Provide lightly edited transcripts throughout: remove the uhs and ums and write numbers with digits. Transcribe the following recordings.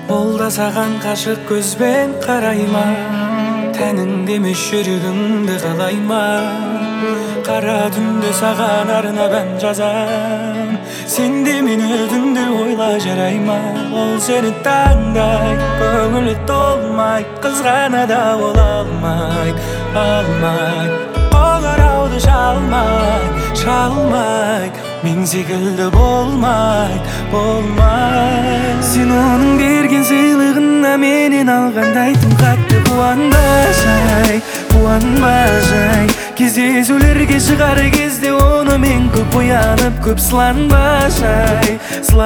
Ол да саған қашық көзбен қарайма, тәніңде емес жүрегіңді қалайма. Қара түнде саған арнап ән жазам, сен де мені түнде ойла жарайма. Ол сені таңдай, көңілі толмай, қызғана да ол алмай. Ол арауды шалмай, мен секілді болмай. Сен оның берген сыйлығына менен алғандай тым қатты қуанба жай. Кездесулерге шығар кезде оны мен көп оянып, көп сыланба жай.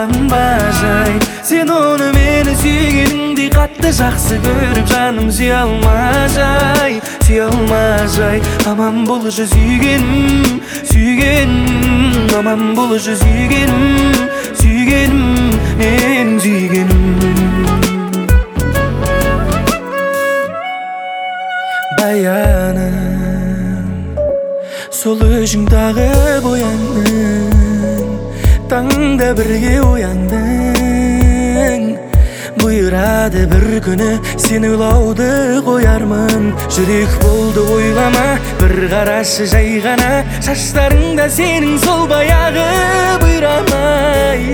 Сен оны мені сүйгеніңдей қатты жақсы көріп, жаным сүйе алма жай. Аман болшы сүйгенім, аман болшы сүйгенім, мен сүйгенім. Баяным, сол өзің тағып ояндың, таңда бірге ояндың. Бұйырады бір күні сен ойлауды қоярмын. Жүрек болды ойлама, бір қарашы жай ғана. Шаштарыңда сенің сол баяғы бұйрамай.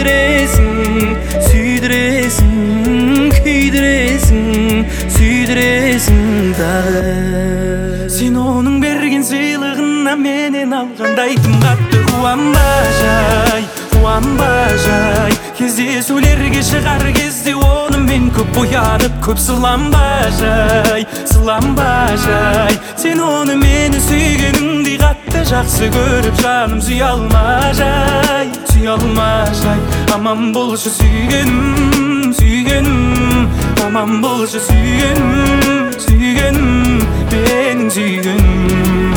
Күйдіресің тағы. Сен оның берген сыйлығына менен алғандай тым қатты қуанба жай. Кездесулерге шығар кезде оны мен көп оянып, көп сыланба жай. Сен оны мені сүйгеніңдей қатты жақсы көріп, жаным сүйе алма жай. Аман болшы сүйгенім, аман болшы сүйгенім, менің сүйгенім.